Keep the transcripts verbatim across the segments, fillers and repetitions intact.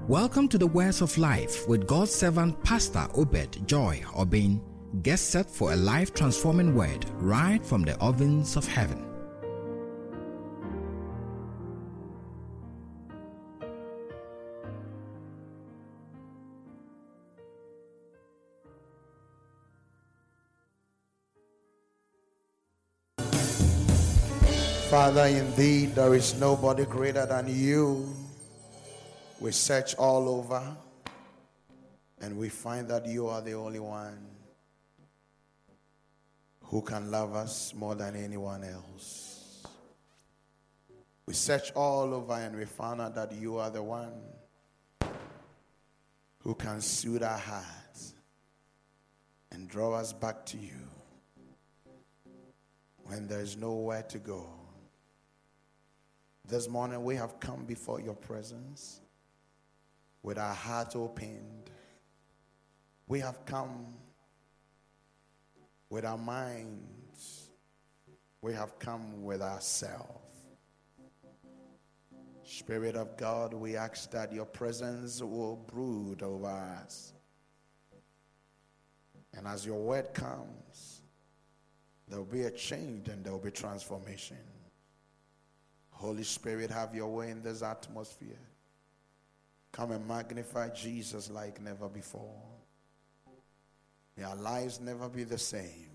Welcome to the Words of Life with God's servant Pastor Obed Joy Obin. Get set for a life-transforming word right from the ovens of heaven. Father, indeed there is nobody greater than you. We search all over and we find that you are the only one who can love us more than anyone else. We search all over and we found out that you are the one who can soothe our hearts and draw us back to you when there is nowhere to go. This morning we have come before your presence with our heart opened. We have come with our minds. We have come with ourselves. Spirit of God, we ask that your presence will brood over us. And as your word comes, there will be a change and there will be transformation. Holy Spirit, have your way in this atmosphere. Come and magnify Jesus like never before. May our lives never be the same.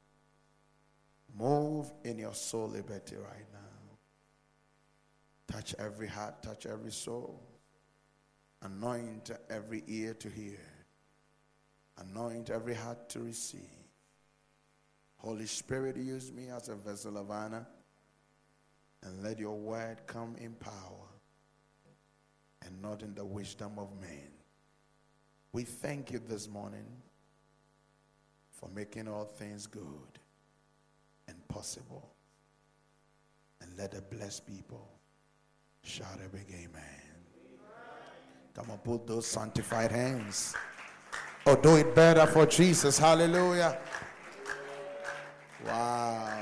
Move in your soul liberty right now. Touch every heart, touch every soul. Anoint every ear to hear. Anoint every heart to receive. Holy Spirit, use me as a vessel of honor. And let your word come in power and not in the wisdom of men. We thank you this morning for making all things good and possible. And let the blessed people shout a big amen. Come on, put those sanctified hands. Oh, do it better for Jesus. Hallelujah. Wow.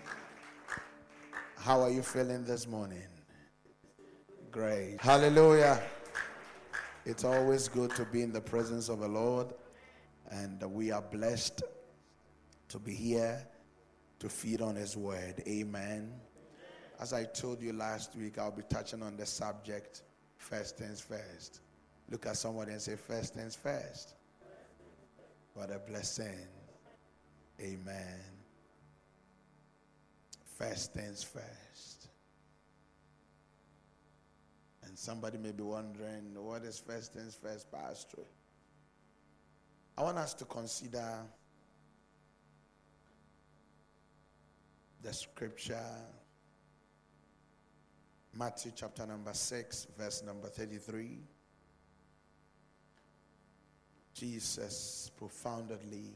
How are you feeling this morning? Great. Hallelujah. It's always good to be in the presence of the Lord, and we are blessed to be here to feed on his word. Amen. As I told you last week, I'll be touching on the subject, first things first. Look at somebody and say, first things first. What a blessing. Amen. First things first. And somebody may be wondering, what is first things first, Pastor? I want us to consider the scripture, Matthew chapter number six, verse number thirty-three. Jesus profoundly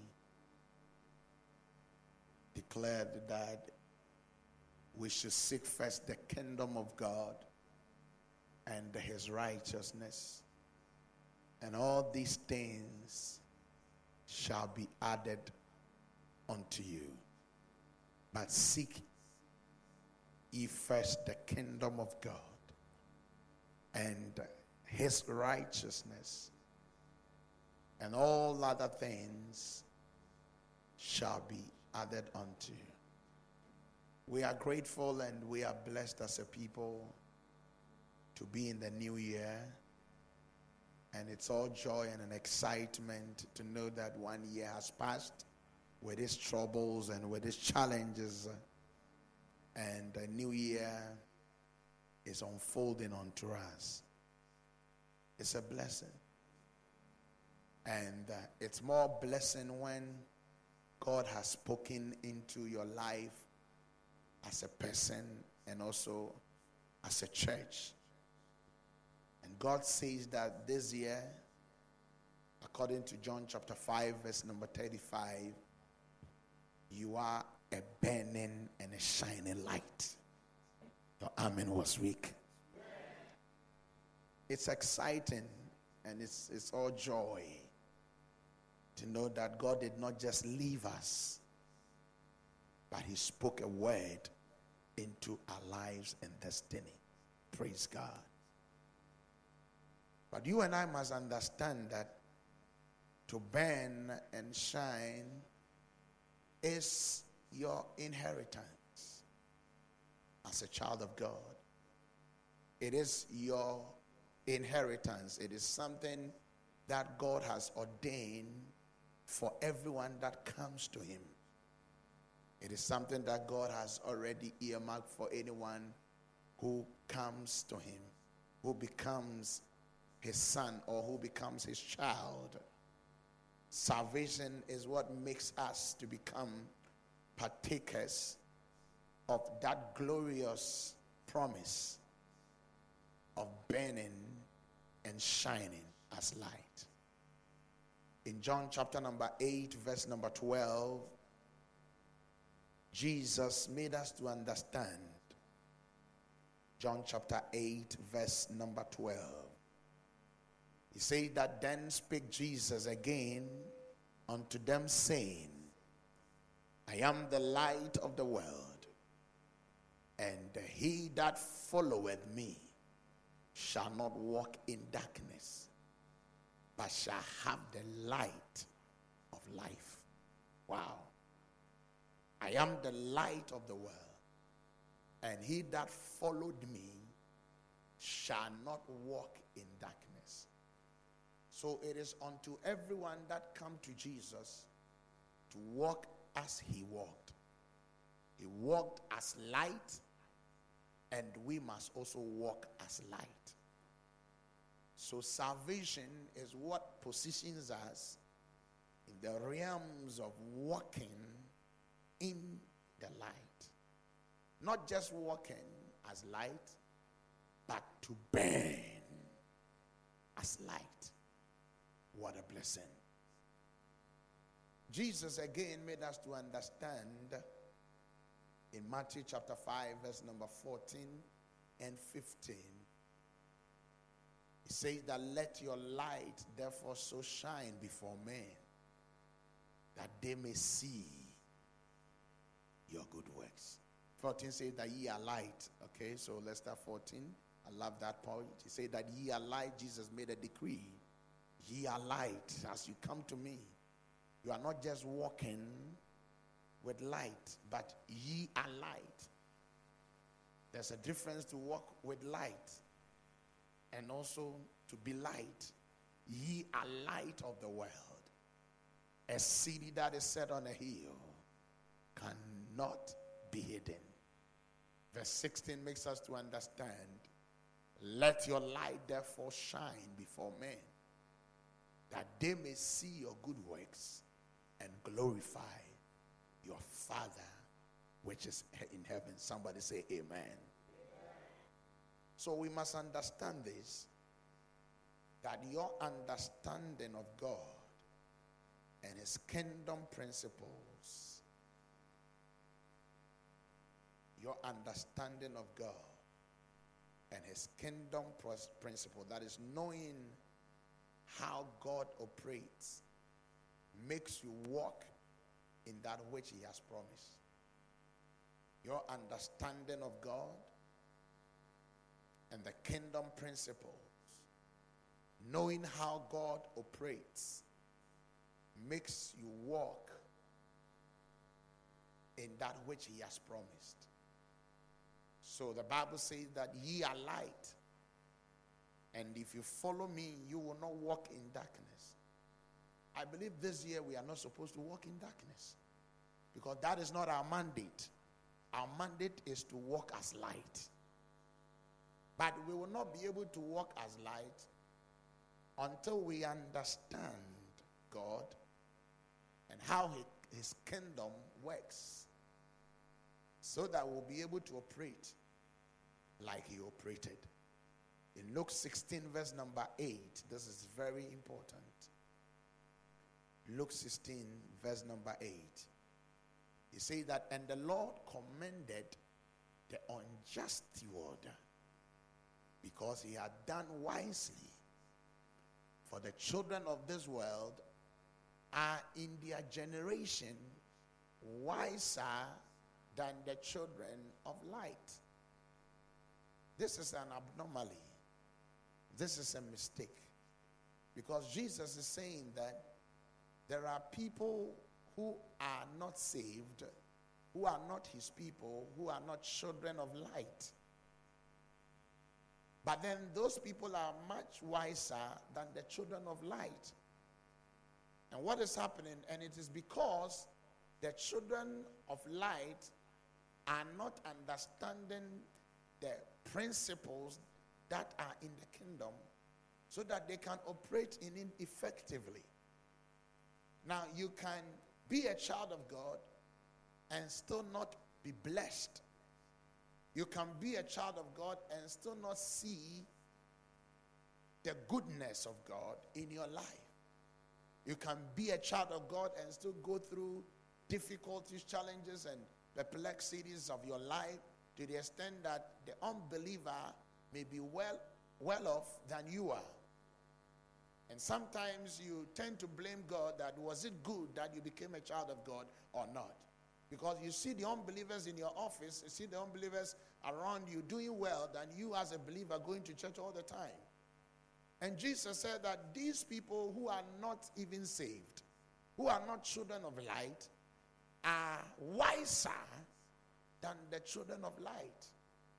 declared that we should seek first the kingdom of God and his righteousness, and all these things shall be added unto you. But seek ye first the kingdom of God and his righteousness, and all other things shall be added unto you. We are grateful and we are blessed as a people to be in the new year. And it's all joy and an excitement to know that one year has passed with its troubles and with its challenges. And the new year is unfolding unto us. It's a blessing. And uh, it's more blessing when God has spoken into your life as a person and also as a church. And God says that this year, according to John chapter five, verse number thirty-five, you are a burning and a shining light. Your amen was weak. It's exciting and it's, it's all joy to know that God did not just leave us, but he spoke a word into our lives and destiny. Praise God. But you and I must understand that to burn and shine is your inheritance as a child of God. It is your inheritance. It is something that God has ordained for everyone that comes to him. It is something that God has already earmarked for anyone who comes to him, who becomes his son or who becomes his child. Salvation is what makes us to become partakers of that glorious promise of burning and shining as light. In John chapter number eight, verse number twelve, Jesus made us to understand. John chapter eight, verse number twelve. He said that then spake Jesus again unto them, saying, I am the light of the world, and he that followeth me shall not walk in darkness, but shall have the light of life. Wow. I am the light of the world, and he that followed me shall not walk in darkness. So it is unto everyone that come to Jesus to walk as he walked. He walked as light, and we must also walk as light. So salvation is what positions us in the realms of walking in the light. Not just walking as light, but to burn as light. What a blessing. Jesus again made us to understand in Matthew chapter five, verse number fourteen and fifteen. He says that let your light therefore so shine before men that they may see your good works. fourteen says that ye are light. Okay, so let's start fourteen. I love that point. He said that ye are light. Jesus made a decree. Ye are light as you come to me. You are not just walking with light, but ye are light. There's a difference to walk with light and also to be light. Ye are light of the world. A city that is set on a hill cannot be hidden. Verse sixteen makes us to understand, let your light therefore shine before men, that they may see your good works and glorify your Father which is in heaven. Somebody say amen. Amen. So we must understand this, that your understanding of God and his kingdom principles, your understanding of God and his kingdom principle, that is knowing how God operates, makes you walk in that which he has promised. Your understanding of God and the kingdom principles, knowing how God operates, makes you walk in that which he has promised. So the Bible says that ye are light, and if you follow me, you will not walk in darkness. I believe this year we are not supposed to walk in darkness, because that is not our mandate. Our mandate is to walk as light. But we will not be able to walk as light until we understand God and how he, his kingdom works, so that we'll be able to operate like he operated. In Luke sixteen, verse number eight, this is very important. Luke sixteen, verse number eight. He says that, and the Lord commended the unjust steward, because he had done wisely. For the children of this world are in their generation wiser than the children of light. This is an abnormality. This is a mistake. Because Jesus is saying that there are people who are not saved, who are not his people, who are not children of light. But then those people are much wiser than the children of light. And what is happening? And it is because the children of light are not understanding the principles that are in the kingdom so that they can operate in it effectively. Now, you can be a child of God and still not be blessed. You can be a child of God and still not see the goodness of God in your life. You can be a child of God and still go through difficulties, challenges, and perplexities of your life to the extent that the unbeliever may be well, well off than you are. And sometimes you tend to blame God that was it good that you became a child of God or not? Because you see the unbelievers in your office, you see the unbelievers around you doing well than you as a believer going to church all the time. And Jesus said that these people who are not even saved, who are not children of light, are wiser than the children of light.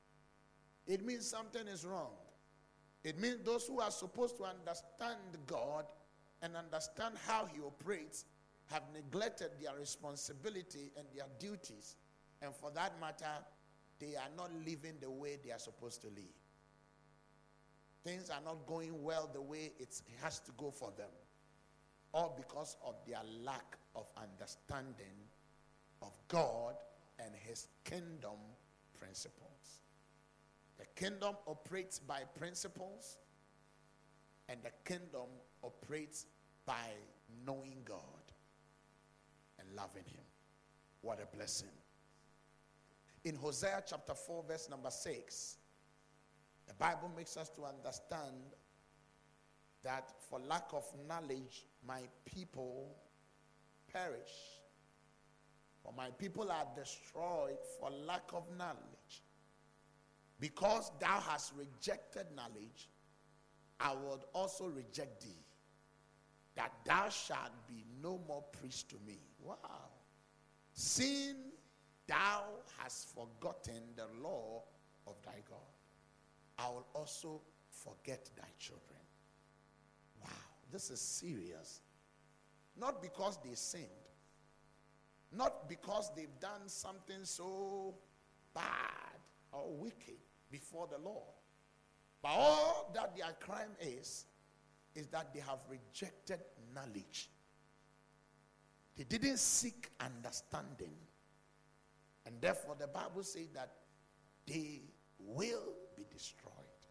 It means something is wrong. It means those who are supposed to understand God and understand how he operates have neglected their responsibility and their duties. And for that matter, they are not living the way they are supposed to live. Things are not going well the way it has to go for them. All because of their lack of understanding of God and his kingdom principles. The kingdom operates by principles, and the kingdom operates by knowing God and loving him. What a blessing. In Hosea chapter four, verse number six, the Bible makes us to understand that for lack of knowledge, my people perish. For my people are destroyed for lack of knowledge. Because thou hast rejected knowledge, I will also reject thee, that thou shalt be no more priest to me. Wow. Seeing thou hast forgotten the law of thy God, I will also forget thy children. Wow, this is serious. Not because they sinned, not because they've done something so bad or wicked before the Lord, but all that their crime is, is that they have rejected knowledge. They didn't seek understanding. And therefore the Bible says that they will be destroyed.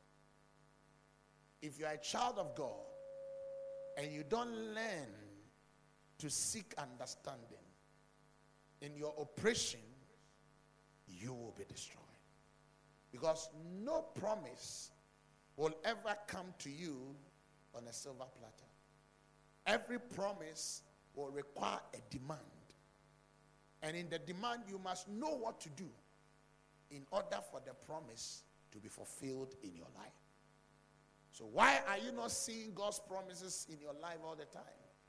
If you are a child of God and you don't learn to seek understanding in your operation, you will be destroyed. Because no promise will ever come to you on a silver platter. Every promise will require a demand. And in the demand, you must know what to do in order for the promise to be fulfilled in your life. So why are you not seeing God's promises in your life all the time?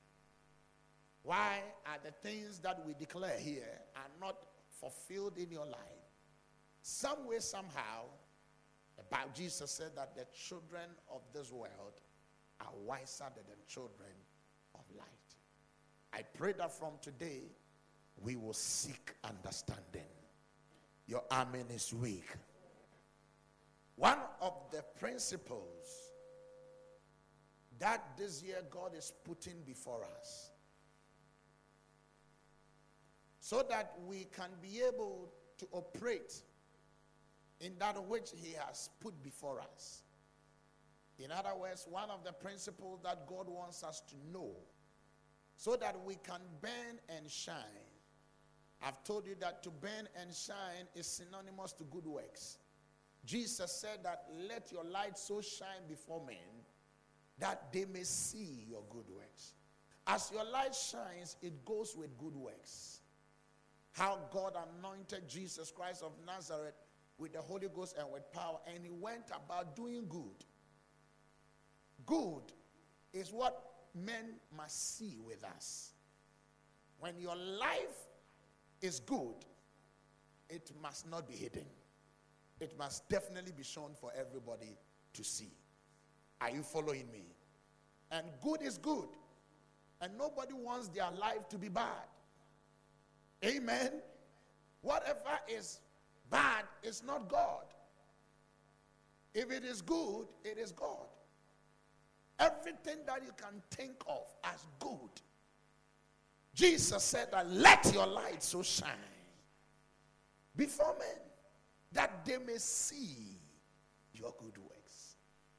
Why are the things that we declare here are not fulfilled in your life? Some way, somehow, the Bible, Jesus said that the children of this world are wiser than the children of light. I pray that from today, we will seek understanding. Your amen is weak. One of the principles that this year God is putting before us, so that we can be able to operate in that which he has put before us. In other words, one of the principles that God wants us to know so that we can burn and shine. I've told you that to burn and shine is synonymous to good works. Jesus said that let your light so shine before men that they may see your good works. As your light shines, it goes with good works. How God anointed Jesus Christ of Nazareth with the Holy Ghost and with power, and he went about doing good good is what men must see with us. When your life is good, it must not be hidden. It must definitely be shown for everybody to see. Are you following me? And good is good. And nobody wants their life to be bad. Amen. Whatever is bad is not God. If it is good, it is God. Everything that you can think of as good. Jesus said that let your light so shine before men that they may see your good works.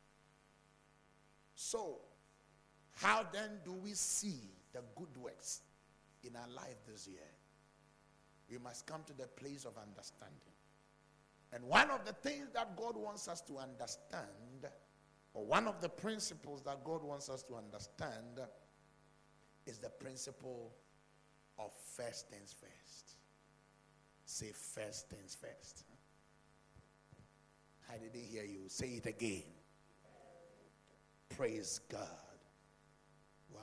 So, how then do we see the good works in our life this year? We must come to the place of understanding. And one of the things that God wants us to understand, or one of the principles that God wants us to understand, is the principle of first things first. Say first things first. I didn't hear you. Say it again. Praise God. Wow.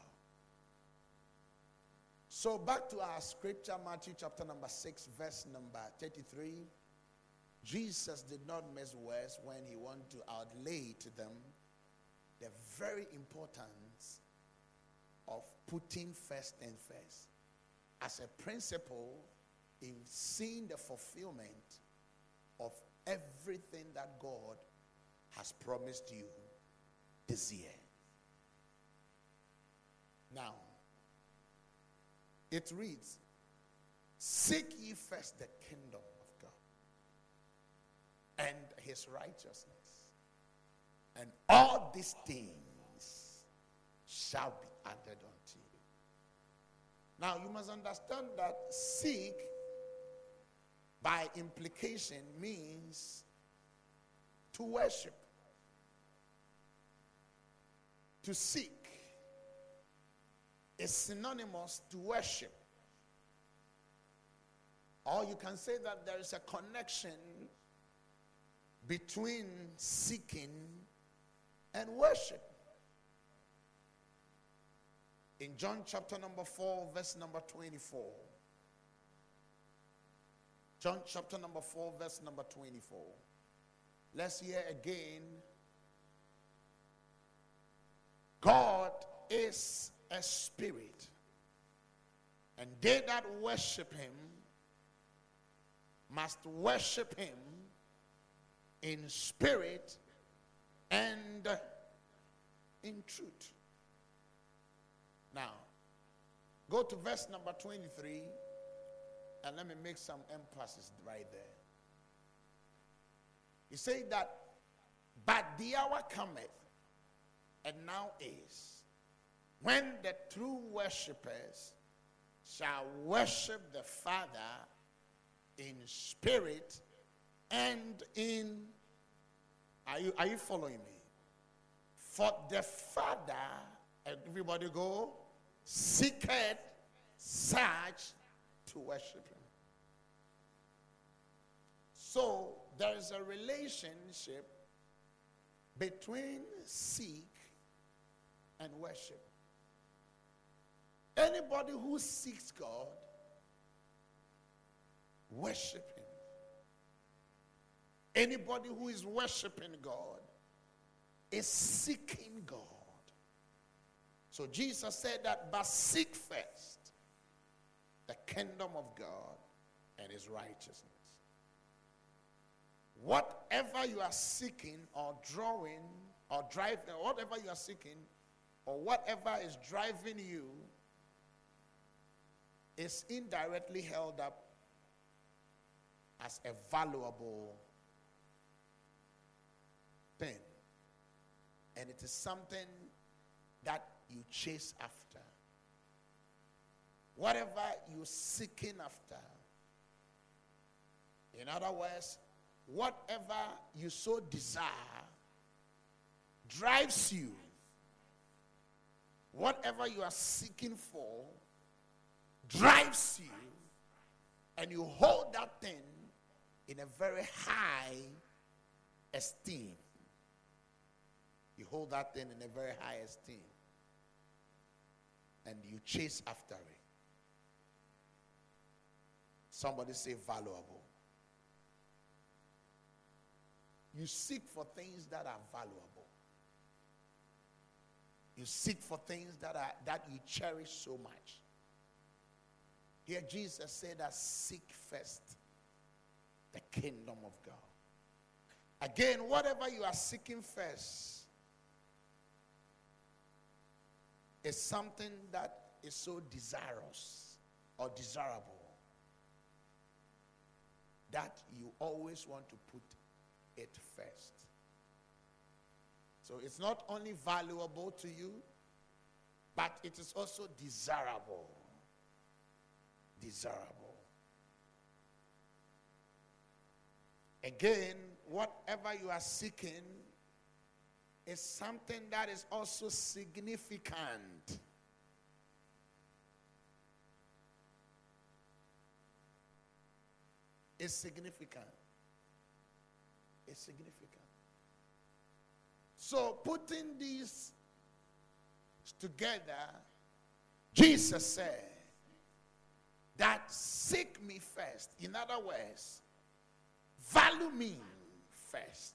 So back to our scripture, Matthew chapter number six, verse number thirty-three. Jesus did not miss words when he wanted to outlay to them the very importance of putting first things first as a principle in seeing the fulfillment of everything that God has promised you this year. Now, it reads, seek ye first the kingdom of God and his righteousness, and all these things shall be added unto you. Now, you must understand that seek, by implication, means to worship. To seek is synonymous to worship. Or you can say that there is a connection between seeking and worship. In John chapter number four, verse number twenty-four. John chapter number four, verse number twenty-four. Let's hear again. God is a spirit, and they that worship him must worship him in spirit and in truth. Now, go to verse number twenty-three, and let me make some emphasis right there. He said that, but the hour cometh, and now is, when the true worshipers shall worship the Father in spirit and in, are you, are you following me? For the Father, everybody go, seeketh such to worship him. So there is a relationship between seek and worship. Anybody who seeks God, worship him. Anybody who is worshiping God is seeking God. So Jesus said that, but seek first the kingdom of God and his righteousness. Whatever you are seeking or drawing or driving, whatever you are seeking or whatever is driving you is indirectly held up as a valuable thing. And it is something that you chase after. Whatever you're seeking after. In other words, whatever you so desire drives you. Whatever you are seeking for drives you, and you hold that thing in a very high esteem. You hold that thing in a very high esteem. And you chase after it. Somebody say valuable. You seek for things that are valuable. You seek for things that are that you cherish so much. Here Jesus said that seek first the kingdom of God. Again, whatever you are seeking first is something that is so desirous or desirable that you always want to put it first. So it's not only valuable to you, but it is also desirable. Desirable. Again, whatever you are seeking is something that is also significant. It's significant. It's significant. So putting these together, Jesus said that seek me first. In other words, value me first.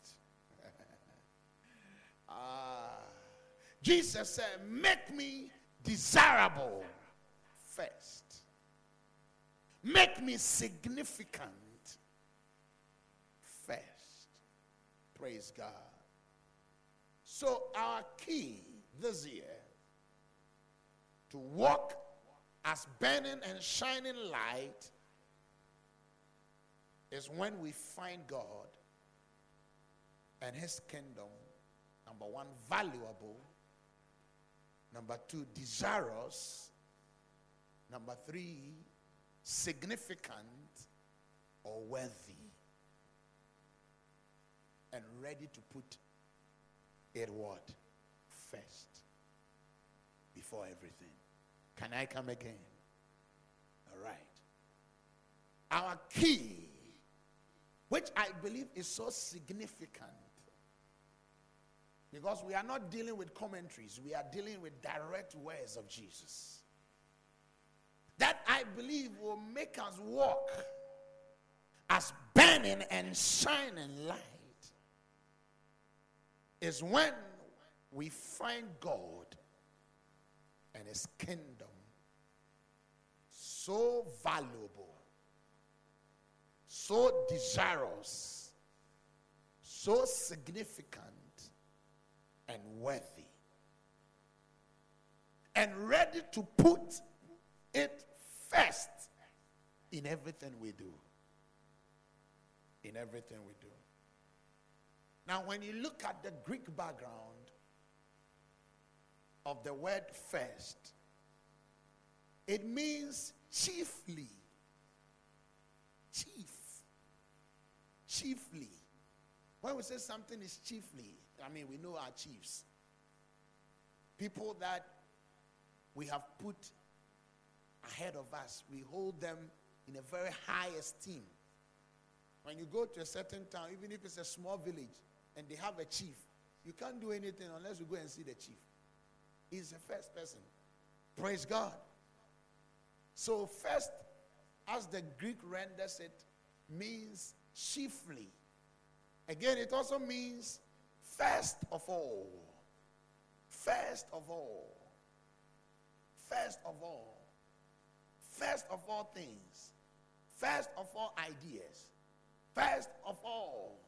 uh, Jesus said, make me desirable first. Make me significant first. Praise God. So our key this year to walk as burning and shining light is when we find God and his kingdom, number one, valuable, number two, desirous, number three, significant or worthy, and ready to put it what? First. Before everything. Can I come again? All right. Our key, which I believe is so significant, because we are not dealing with commentaries, we are dealing with direct words of Jesus, that I believe will make us walk as burning and shining light, is when we find God and his kingdom so valuable, so desirous, so significant and worthy, and ready to put it first in everything we do. In everything we do. Now, when you look at the Greek background of the word first, it means chiefly. Chief. Chiefly. When we say something is chiefly, I mean, we know our chiefs. People that we have put ahead of us, we hold them in a very high esteem. When you go to a certain town, even if it's a small village, and they have a chief, you can't do anything unless you go and see the chief. He's the first person. Praise God. So first, as the Greek renders it, means chiefly. Again, it also means first of all. First of all. First of all. First of all things. First of all ideas. First of all.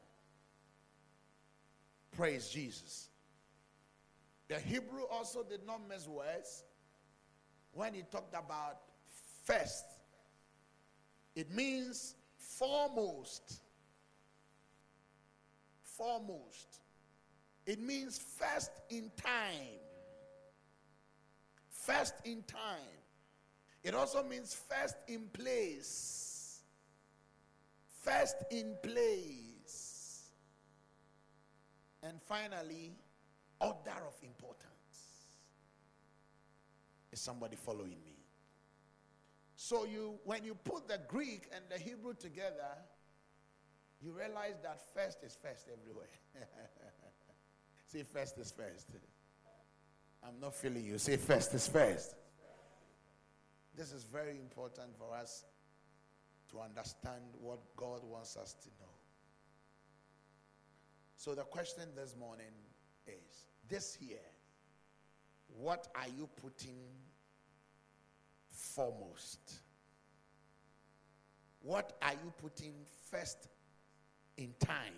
Praise Jesus. The Hebrew also did not miss words when he talked about first. It means foremost. Foremost. It means first in time. First in time. It also means first in place. First in place. And finally, order of importance. Is somebody following me? So you, when you put the Greek and the Hebrew together, you realize that first is first everywhere. Say first is first. I'm not feeling you. Say first is first. This is very important for us to understand what God wants us to know. So the question this morning is, this year, what are you putting foremost? What are you putting first in time?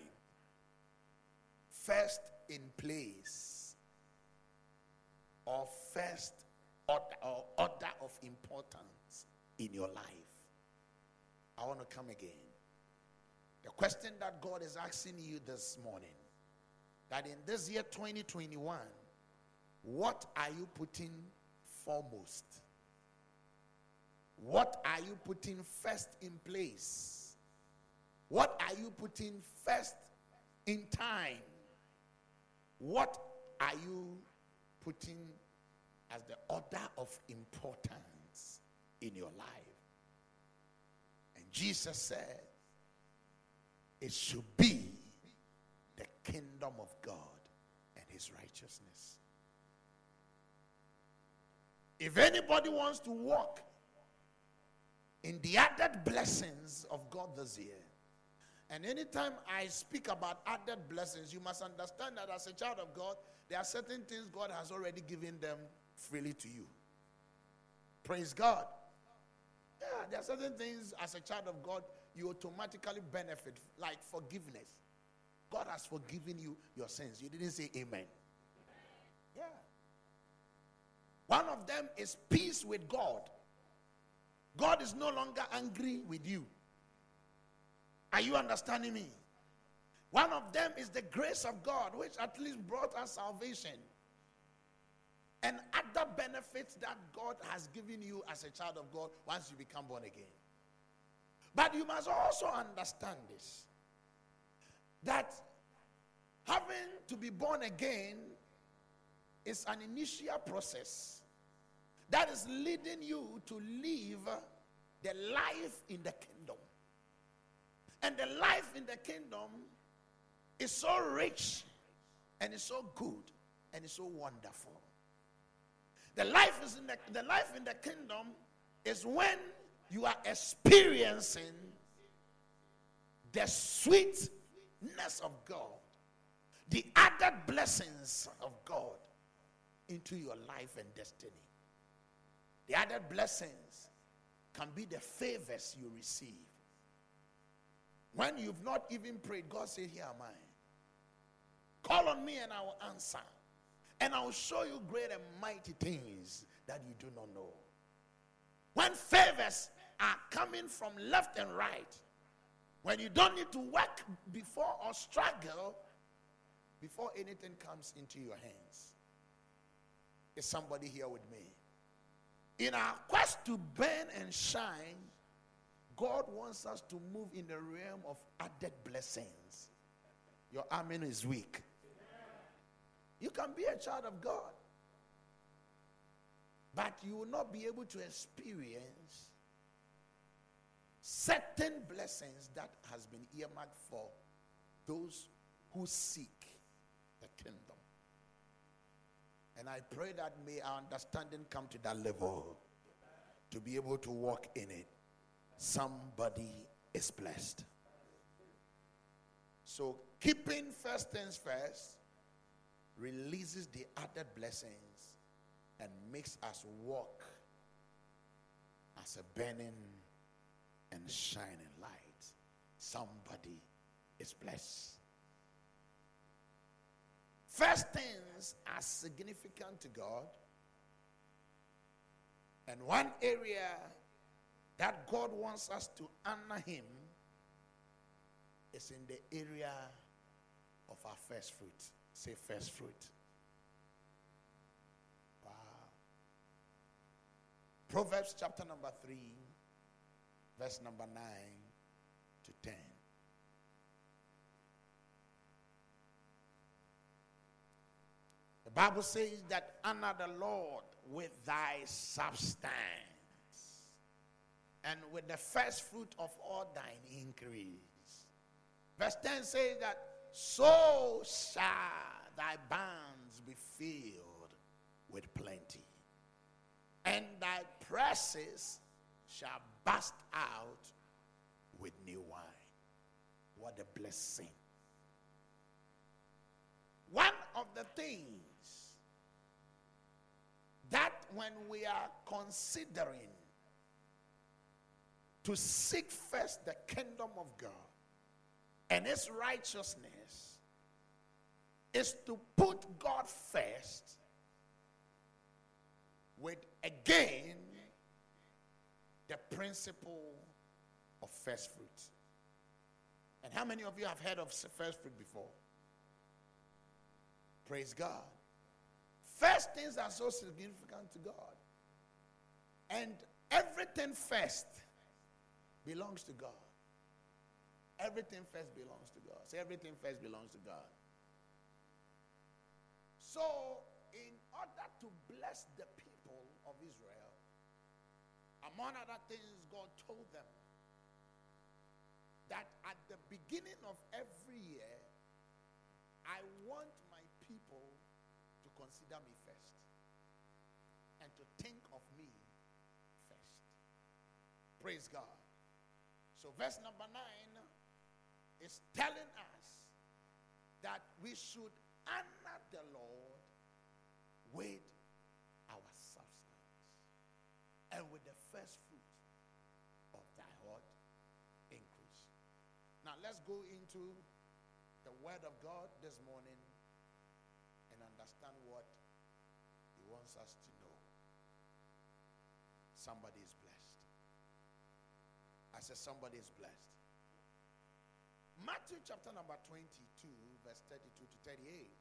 First in place? Or first order, or order of importance in your life? I want to come again. The question that God is asking you this morning, that in this year twenty twenty-one, what are you putting foremost? What are you putting first in place? What are you putting first in time? What are you putting as the order of importance in your life? And Jesus said, it should be the kingdom of God and his righteousness. If anybody wants to walk in the added blessings of God this year, and anytime I speak about added blessings, you must understand that as a child of God, there are certain things God has already given them freely to you. Praise God. Yeah, there are certain things as a child of God you automatically benefit, like forgiveness. God has forgiven you your sins. You didn't say amen. Yeah. One of them is peace with God. God is no longer angry with you. Are you understanding me? One of them is the grace of God, which at least brought us salvation. And other benefits that God has given you as a child of God once you become born again. But you must also understand this, that having to be born again is an initial process that is leading you to live the life in the kingdom. And the life in the kingdom is so rich and is so good and is so wonderful. The life is in the, the life in the kingdom is when you are experiencing the sweetness of God, the added blessings of God into your life and destiny. The added blessings can be the favors you receive. When you've not even prayed, God said, here am I. Call on me and I will answer. And I will show you great and mighty things that you do not know. When favors are coming from left and right, when you don't need to work before or struggle before anything comes into your hands. Is somebody here with me? In our quest to burn and shine, God wants us to move in the realm of added blessings. Your amen is weak. You can be a child of God, but you will not be able to experience certain blessings that has been earmarked for those who seek the kingdom. And I pray that may our understanding come to that level to be able to walk in it. Somebody is blessed. So keeping first things first releases the other blessings and makes us walk as a burning and shining light. Somebody is blessed. First things are significant to God. And one area that God wants us to honor him is in the area of our first fruit. Say first fruit. Wow. Proverbs chapter number three, verse number nine to ten. The Bible says that honor the Lord with thy substance and with the first fruit of all thine increase. Verse ten says that so shall thy barns be filled with plenty, and thy presses shall burst out with new wine. What a blessing. One of the things that when we are considering to seek first the kingdom of God and his righteousness is to put God first with, again, the principle of first fruits. And how many of you have heard of first fruit before? Praise God. First things are so significant to God. And everything first belongs to God. Everything first belongs to God. Say everything first belongs to God. So, in order to bless the people of Israel, among other things, God told them that at the beginning of every year, I want my people to consider me first and to think of me first. Praise God. So verse number nine is telling us that we should honor the Lord with our substance and with the first fruit of thy heart increase. Now let's go into the word of God this morning and understand what he wants us to know. Somebody is blessed. I said somebody is blessed. Matthew chapter number twenty-two, verse thirty-two to thirty-eight.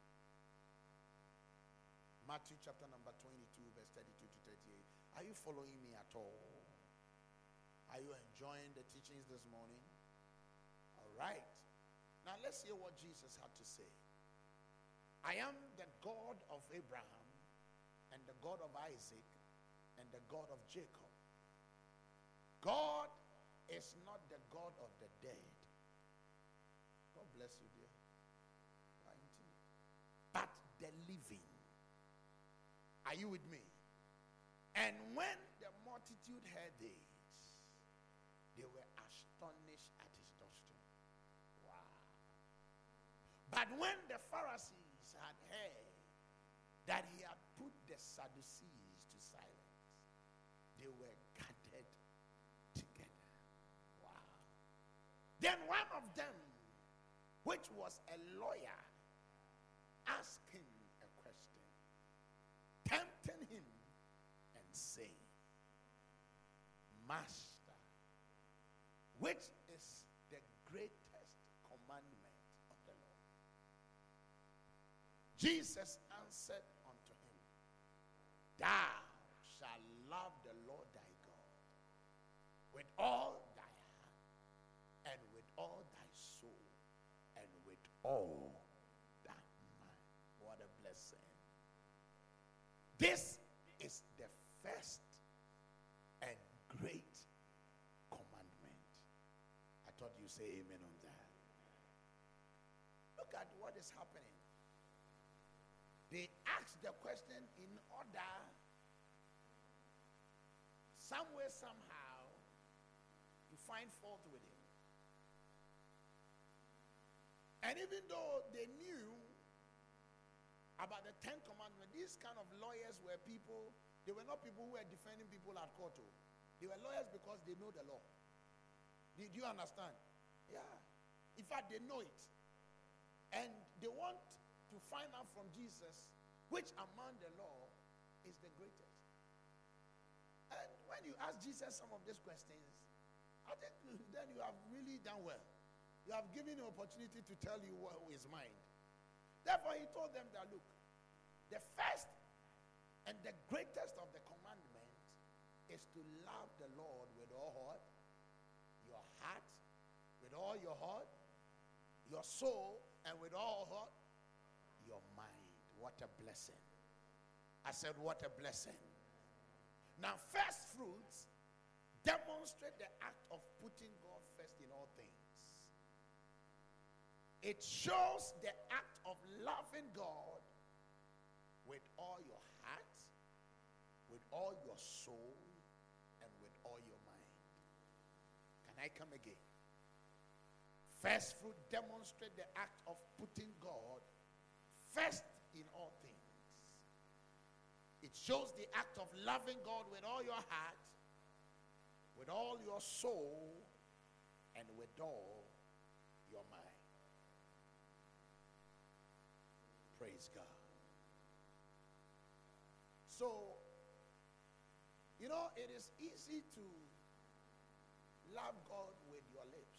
Matthew chapter number twenty-two, verse thirty-two to thirty-eight. Are you following me at all? Are you enjoying the teachings this morning? All right. Now let's hear what Jesus had to say. I am the God of Abraham and the God of Isaac and the God of Jacob. God is not the God of the dead. God bless you, dear. But the living. Are you with me? And when the multitude heard this, they were astonished at his doctrine. Wow. But when the Pharisees had heard that he had put the Sadducees to silence, they were gathered together. Wow. Then one of them, which was a lawyer, asked him a question, tempting him and saying, Master, which is the greatest commandment of the law? Jesus answered unto him, Thou shalt love the Lord thy God with all thy heart and with all thy soul and with all thy mind. What a blessing. This is the first and great commandment. I thought you say amen on that. Look at what is happening. They asked the question in order, somewhere, somehow, to find fault with him. And even though they knew about the Ten Commandments, these kind of lawyers were people, they were not people who were defending people at court. They were lawyers because they know the law. Did you understand? Yeah. In fact, they know it. And they want to find out from Jesus which among the law is the greatest. And when you ask Jesus some of these questions, I think then you have really done well. You have given an opportunity to tell you what is mind. Therefore, he told them that, look, the first and the greatest of the commandments is to love the Lord with all heart, your heart, with all your heart, your soul, and with all heart, your mind. What a blessing. I said, what a blessing. Now, first fruits demonstrate the act of putting God first in all things. It shows the act of loving God with all your heart, with all your soul, and with all your mind. Can I come again? First fruit demonstrate the act of putting God first in all things. It shows the act of loving God with all your heart, with all your soul, and with all your mind. Praise God. So, you know, it is easy to love God with your lips.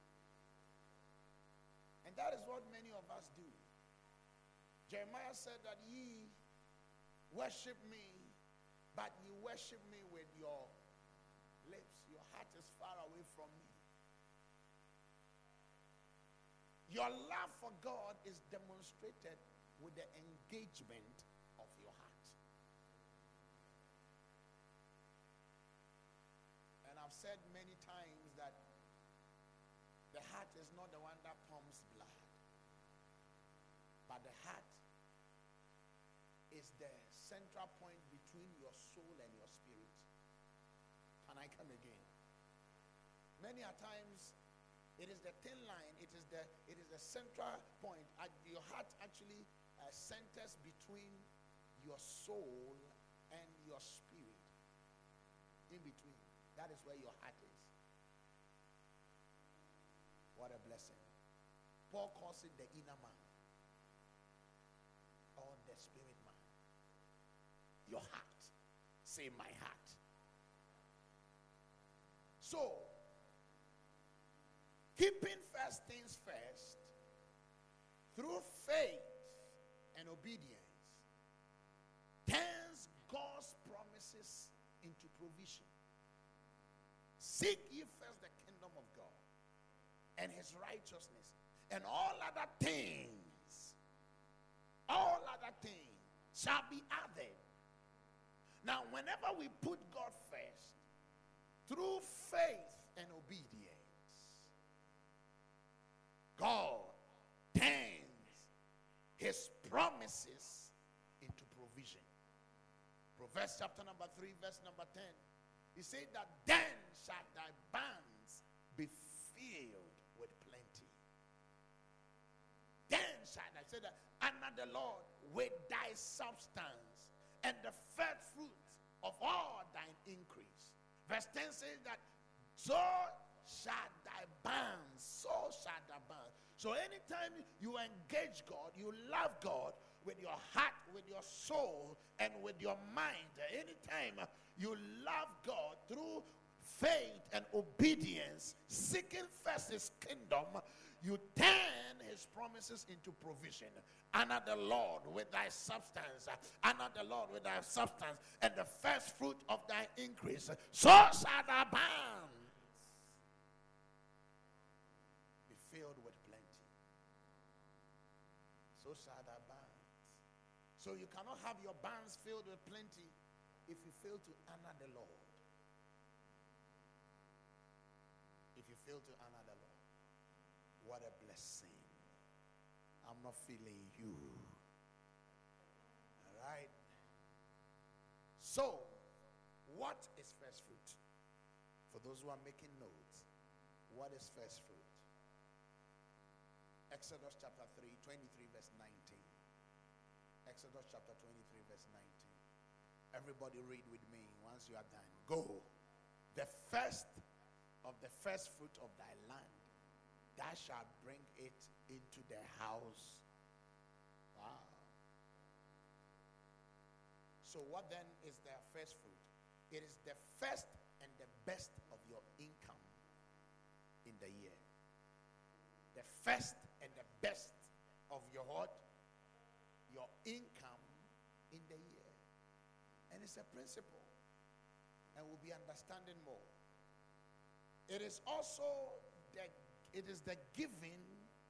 And that is what many of us do. Jeremiah said that ye worship me, but you worship me with your lips. Your heart is far away from me. Your love for God is demonstrated with the engagement of your heart. And I've said many times that the heart is not the one that pumps blood, but the heart is the central point between your soul and your spirit. Can I come again? Many a times, it is the thin line. It is the it is the central point. Uh, your heart actually uh, centers between your soul and your spirit. In between, that is where your heart is. What a blessing! Paul calls it the inner man or the spirit man. Your heart. Say my heart. So, keeping first things first, through faith and obedience, turns God's promises into provision. Seek ye first the kingdom of God and his righteousness, and all other things, all other things shall be added. Now, whenever we put God first, through faith and obedience, God turns his promises into provision. Proverbs chapter number three, verse number ten. He said that then shall thy barns be filled with plenty. Then shall I say that honor the Lord with thy substance and the first fruit of all thine increase. Verse ten says that so shall thy barns, so shall thy barns. So anytime you engage God, you love God with your heart, with your soul, and with your mind. Anytime you love God through faith and obedience, seeking first his kingdom, you turn his promises into provision. Honor the Lord with thy substance. Honor the Lord with thy substance and the first fruit of thy increase. So shall thy barns be filled with plenty. So shall thy barns. So you cannot have your barns filled with plenty if you fail to honor the Lord. If you fail to honor the Lord. What a blessing. I'm not feeling you. All right. So, what is first fruit? For those who are making notes, what is first fruit? Exodus chapter three, twenty-three, verse nineteen. Exodus chapter twenty-three, verse nineteen. Everybody read with me once you are done. Go. The first of the first fruit of thy land, thou shalt bring it into the house. Wow. So what then is the first fruit? It is the first and the best of your income in the year. The first and the best of your what? Your income in the year. And it's a principle. And we'll be understanding more. It is also the it is the giving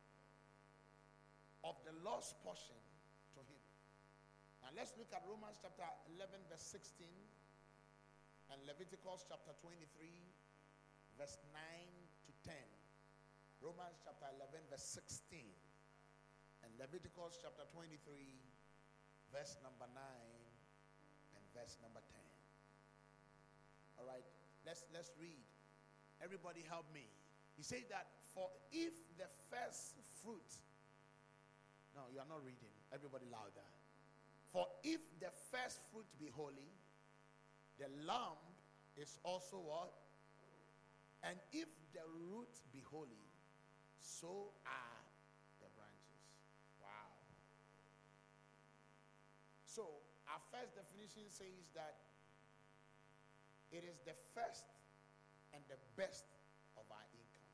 of the lost portion to him. Now let's look at Romans chapter eleven, verse sixteen, and Leviticus chapter twenty-three, verse nine to ten. Romans chapter eleven, verse sixteen, and Leviticus chapter twenty-three, verse number nine and verse number ten. All right, let's let's read. Everybody help me. He said that, for if the first fruit, no, you are not reading. Everybody louder. For if the first fruit be holy, the lamb is also what? And if the root be holy, so are the branches. Wow. So our first definition says that it is the first and the best of our income.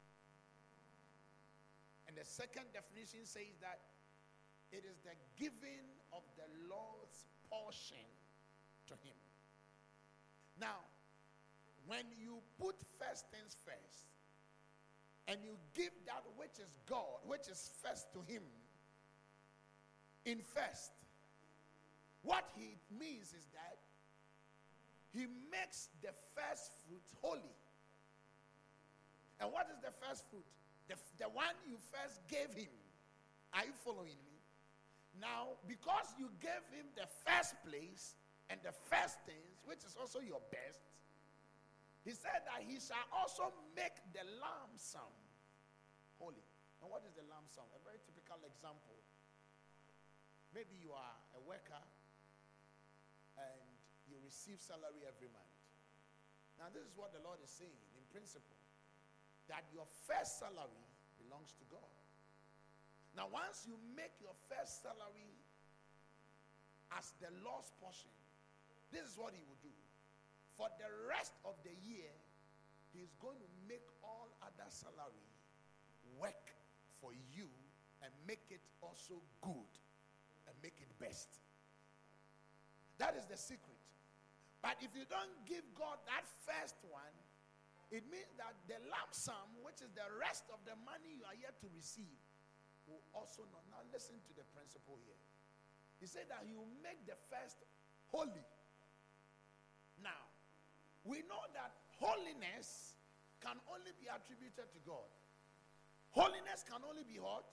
And the second definition says that it is the giving of the Lord's portion to him. Now, when you put first things first, and you give that which is God, which is first to him, in first, what he means is that he makes the first fruit holy. And what is the first fruit? The, the one you first gave him. Are you following me? Now, because you gave him the first place and the first things, which is also your best, he said that he shall also make the lamb sum holy. And what is the lamb sum? A very typical example. Maybe you are a worker and you receive salary every month. Now, this is what the Lord is saying in principle, that your first salary belongs to God. Now, once you make your first salary as the Lord's portion, this is what he will do. For the rest of the year, he's going to make all other salary work for you and make it also good and make it best. That is the secret. But if you don't give God that first one, it means that the lump sum, which is the rest of the money you are yet to receive, will also not. Now listen to the principle here. He said that he will make the first holy. Now, we know that holiness can only be attributed to God. Holiness can only be what?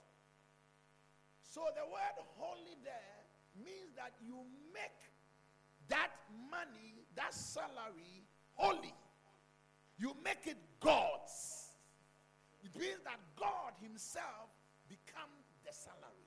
So the word holy there means that you make that money, that salary, holy. You make it God's. It means that God himself becomes the salary.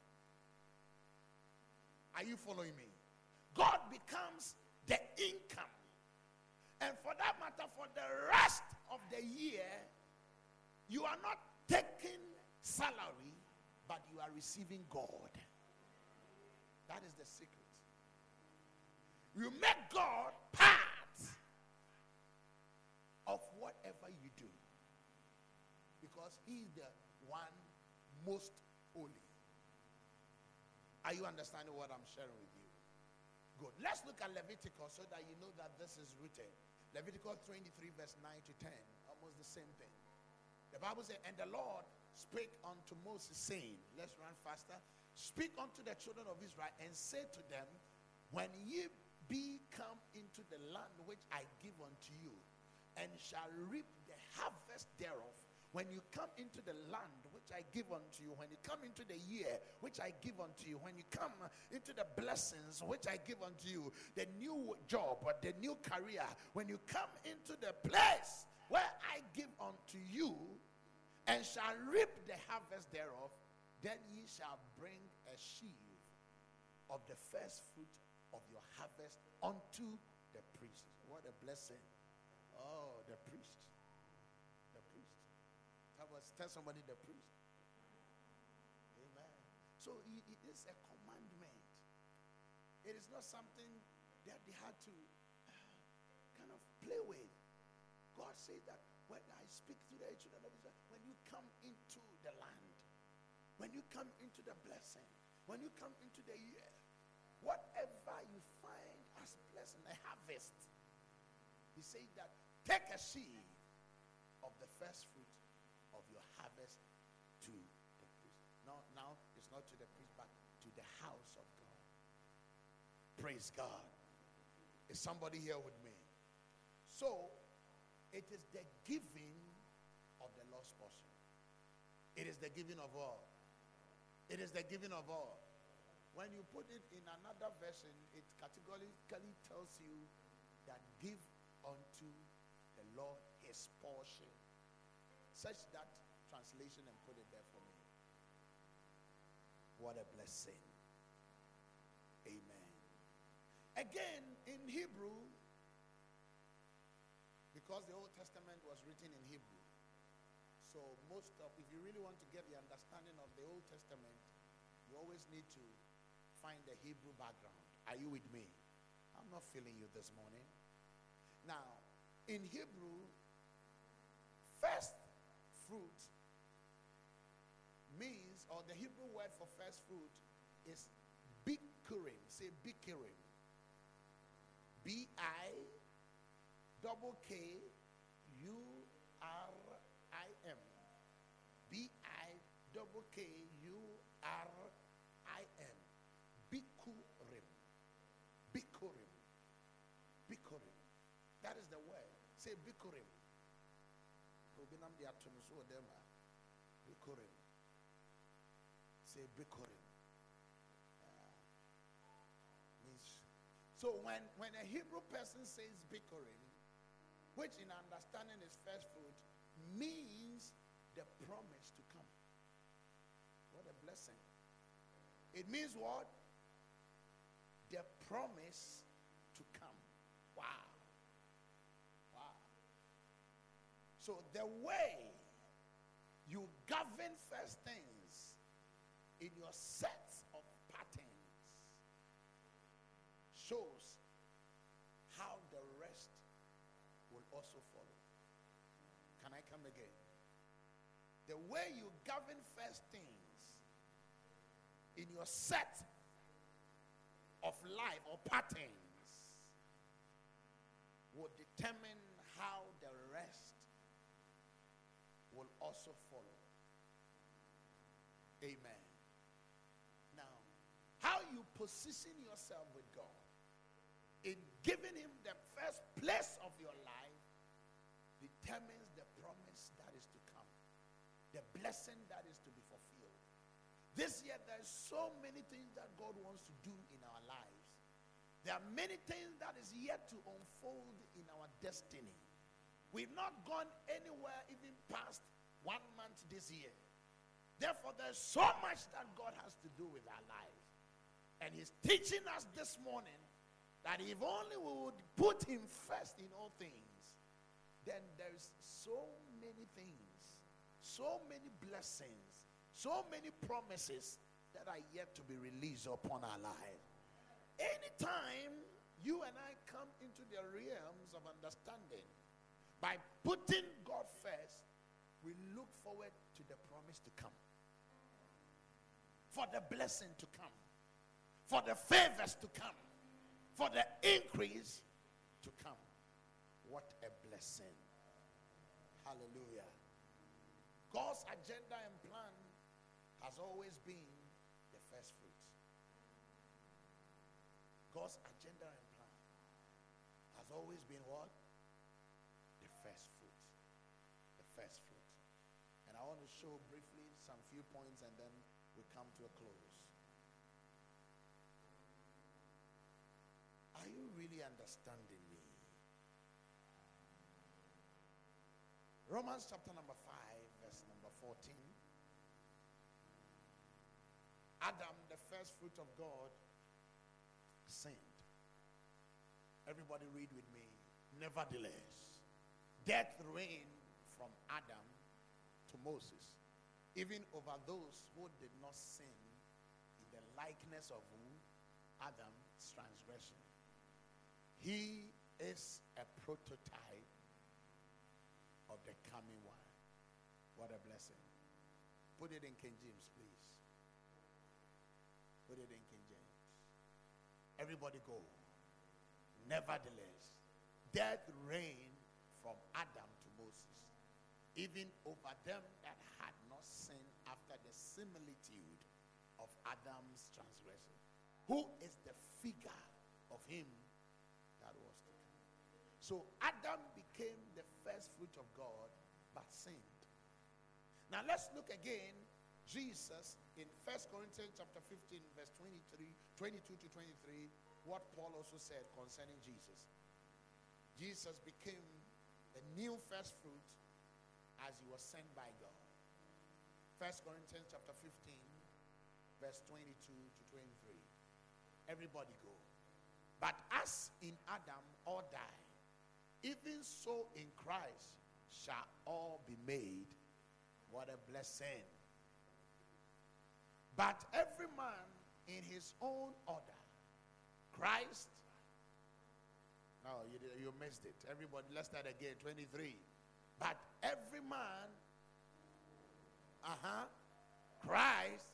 Are you following me? God becomes the income. And for that matter, for the rest of the year, you are not taking salary, but you are receiving God. That is the secret. You make God part of whatever you do, because he is the one most holy. Are you understanding what I'm sharing with you? Good. Let's look at Leviticus so that you know that this is written. Leviticus twenty-three verse nine to ten, almost the same thing. The Bible says, and the Lord spake unto Moses, saying, let's run faster. Speak unto the children of Israel and say to them, when ye be come into the land which I give unto you, and shall reap the harvest thereof, when you come into the land which I give unto you, when you come into the year which I give unto you, when you come into the blessings which I give unto you, the new job or the new career, when you come into the place where I give unto you, and shall reap the harvest thereof, then ye shall bring a sheaf of the first fruit of your harvest unto the priest. What a blessing. Oh, the priest. The priest. Tell, us, tell somebody the priest. Amen. So it, it is a commandment. It is not something that they had to uh, kind of play with. God said that when I speak to the children of Israel, when you come into the land, when you come into the blessing, when you come into the year, whatever you find as blessing, a harvest, he said that take a seed of the first fruit of your harvest to the priest. Now, now it's not to the priest, but to the house of God. Praise God. Is somebody here with me? So, it is the giving of the Lord's portion. It is the giving of all. It is the giving of all. When you put it in another version, it categorically tells you that give unto the Lord his portion. Search that translation and put it there for me. What a blessing. Amen. Again, in Hebrew, because the Old Testament was written in Hebrew, so most of, if you really want to get the understanding of the Old Testament, you always need to find the Hebrew background. Are you with me? I'm not feeling you this morning. Now, in Hebrew, first fruit means, or the Hebrew word for first fruit is bikurim. Say bikurim. B I double K U R I M. B I double K U R I M. Bikurim. Bikurim. Bikurim. That is the word. Say bikurim. Bikurim. Say bikurim. So when, when a Hebrew person says bikurim, which in understanding is first fruit, means the promise to come. What a blessing. It means what? The promise to come. Wow. Wow. So the way you govern first things in your sets of patterns shows how the rest will also follow. Can I come again? The way you govern first things in your set of life or patterns will determine how the rest will also follow. Amen. Now, how you position yourself with God in giving him the first place of your life determines the promise that is to come, the blessing that is to be fulfilled. This year, there's so many things that God wants to do in our lives. There are many things that is yet to unfold in our destiny. We've not gone anywhere even past one month this year. Therefore, there's so much that God has to do with our lives. And he's teaching us this morning that if only we would put him first in all things, then there's so many things, so many blessings, so many promises that are yet to be released upon our life. Anytime you and I come into the realms of understanding, by putting God first, we look forward to the promise to come, for the blessing to come, for the favors to come, for the increase to come. What a blessing. Hallelujah. God's agenda and plan has always been the first fruit. God's agenda and plan has always been what? The first fruit. The first fruit. And I want to show briefly some few points and then we come to a close. Are you really understanding me? Romans chapter number five, verse number fourteen. Adam, the first fruit of God, sinned. Everybody read with me. Nevertheless, death reigned from Adam to Moses, even over those who did not sin in the likeness of who? Adam's transgression. He is a prototype of the coming one. What a blessing. Put it in King James, please. Put it in King James. Everybody go. Nevertheless, death reigned from Adam to Moses, even over them that had not sinned after the similitude of Adam's transgression, who is the figure of him that was to come. So Adam became the first fruit of God, but sinned. Now let's look again Jesus, in First Corinthians chapter fifteen, verse twenty-three, twenty-two to twenty-three, what Paul also said concerning Jesus. Jesus became the new first fruit as he was sent by God. First Corinthians chapter fifteen, verse twenty-two to twenty-three. Everybody go. But as in Adam all die, even so in Christ shall all be made. What a blessing. But every man in his own order. Christ. No, you, you missed it. Everybody, let's start again. twenty-three. But every man, uh-huh, Christ.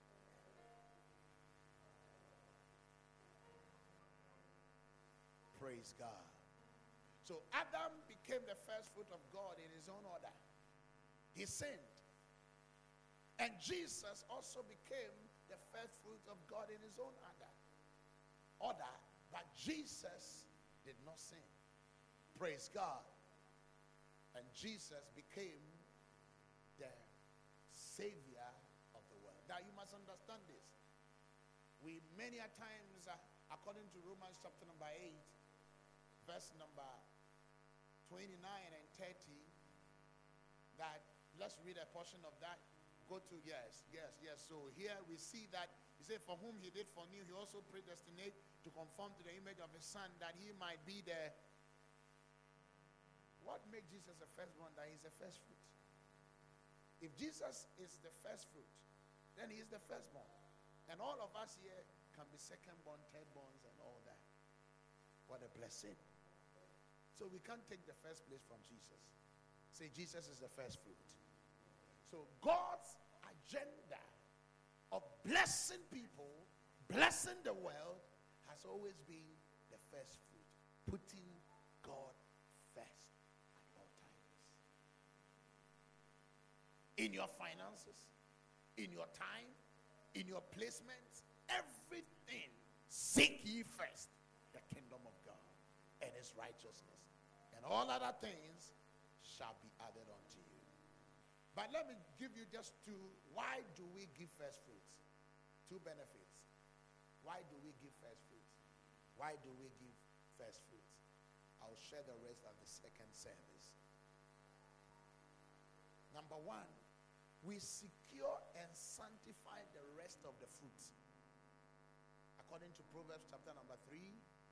Praise God. So Adam became the first fruit of God in his own order. He sinned. And Jesus also became the first fruit of God in his own order. Order, but Jesus did not sin. Praise God. And Jesus became the Savior of the world. Now you must understand this. We many a times, uh, according to Romans chapter number eight, verse number twenty-nine and thirty, that let's read a portion of that. Go to, yes, yes, yes. So here we see that he said, for whom he did foreknew, he also predestinate to conform to the image of his son, that he might be the, what made Jesus the firstborn? That he's the first fruit. If Jesus is the first fruit, then he is the firstborn. And all of us here can be secondborn, thirdborns, and all that. What a blessing. So we can't take the first place from Jesus. Say, Jesus is the first fruit. So God's agenda of blessing people, blessing the world, has always been the first fruit. Putting God first at all times. In your finances, in your time, in your placements, everything, seek ye first the kingdom of God and his righteousness, and all other things shall be added unto you. But let me give you just two. Why do we give first fruits? Two benefits. Why do we give first fruits? Why do we give first fruits? I'll share the rest of the second service. Number one, we secure and sanctify the rest of the fruits. According to Proverbs chapter number three,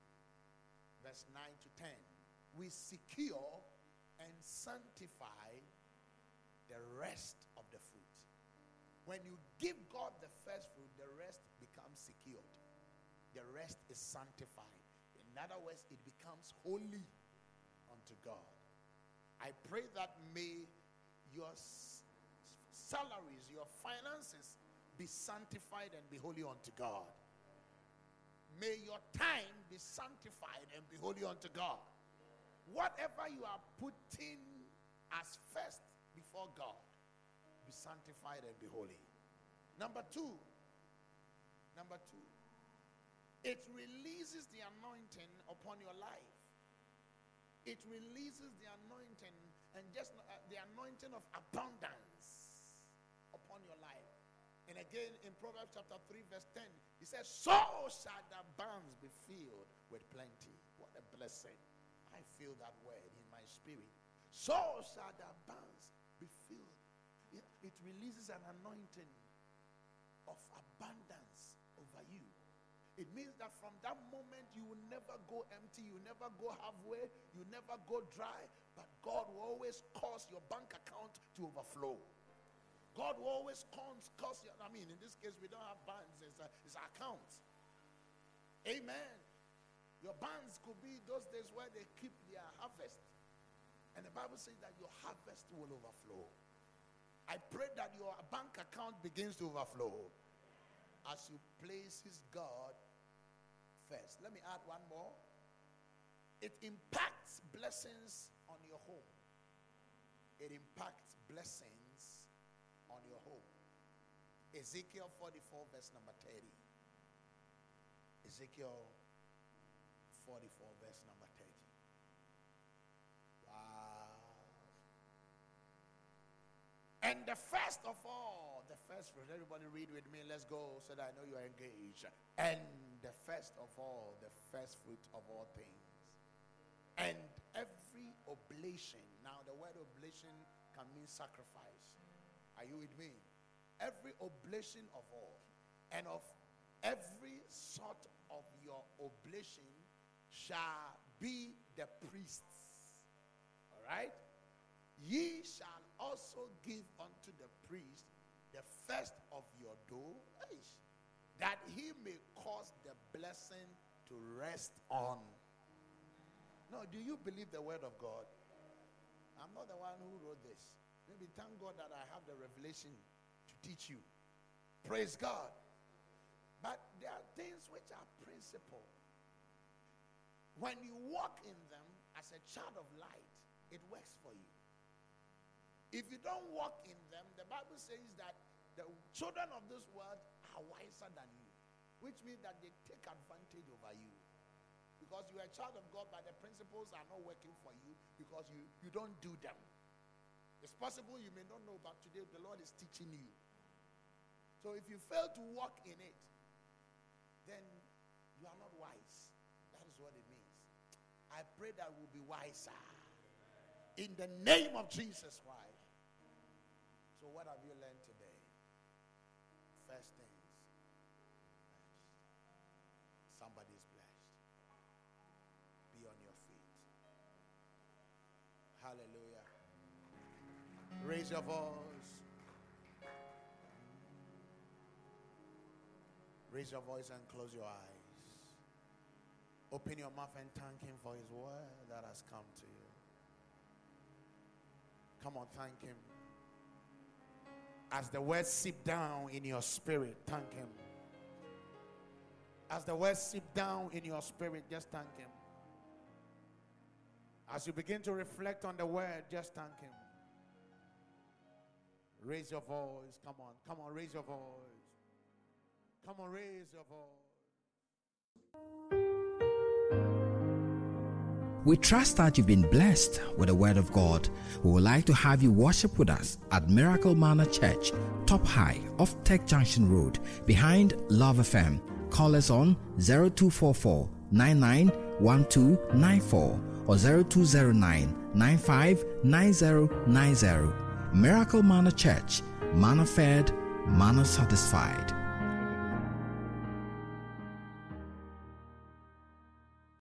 verse nine to ten. We secure and sanctify the rest of the fruit. When you give God the first fruit, the rest becomes secured. The rest is sanctified. In other words, it becomes holy unto God. I pray that may your salaries, your finances be sanctified and be holy unto God. May your time be sanctified and be holy unto God. Whatever you are putting as first before God, be sanctified and be holy. Number two, number two, it releases the anointing upon your life. It releases the anointing and just uh, the anointing of abundance upon your life. And again in Proverbs chapter three verse ten, he says, so shall the barns be filled with plenty. What a blessing. I feel that word in my spirit. So shall the barns be filled. It, it releases an anointing of abundance over you. It means that from that moment you will never go empty, you never go halfway, you never go dry, but God will always cause your bank account to overflow. God will always cause, cause your, I mean, in this case we don't have banks, it's, a, it's accounts. Amen. Your banks could be those days where they keep their harvest. And the Bible says that your harvest will overflow. I pray that your bank account begins to overflow as you places God first. Let me add one more. It impacts blessings on your home. It impacts blessings on your home. Ezekiel forty-four verse number thirty. Ezekiel forty-four verse number thirty. Wow. And the first of all, the first fruit, everybody read with me, let's go so that I know you are engaged. And the first of all, the first fruit of all things. And every oblation, now the word oblation can mean sacrifice. Are you with me? Every oblation of all, and of every sort of your oblation shall be the priests. All right? Ye shall also give unto the priest the first of your dough, that he may cause the blessing to rest on. No, do you believe the word of God? I'm not the one who wrote this. Maybe thank God that I have the revelation to teach you. Praise God. But there are things which are principle. When you walk in them as a child of light, it works for you. If you don't walk in them, the Bible says that the children of this world are wiser than you, which means that they take advantage over you. Because you are a child of God, but the principles are not working for you because you, you don't do them. It's possible you may not know, but today the Lord is teaching you. So if you fail to walk in it, then you are not wise. That is what it means. I pray that we'll be wiser. In the name of Jesus Christ. So what have you learned today? First things. Somebody's blessed. Be on your feet. Hallelujah. Raise your voice. Raise your voice and close your eyes. Open your mouth and thank him for his word that has come to you. Come on, thank him. As the words seep down in your spirit, thank him. As the words seep down in your spirit, just thank him. As you begin to reflect on the word, just thank him. Raise your voice. Come on. Come on, raise your voice. Come on, raise your voice. We trust that you've been blessed with the word of God. We would like to have you worship with us at Miracle Manor Church, Top High, off Tech Junction Road, behind Love F M. Call us on zero two four four, nine nine one two nine four or zero two zero nine, nine five nine zero nine zero. Miracle Manor Church, manna fed, manna satisfied.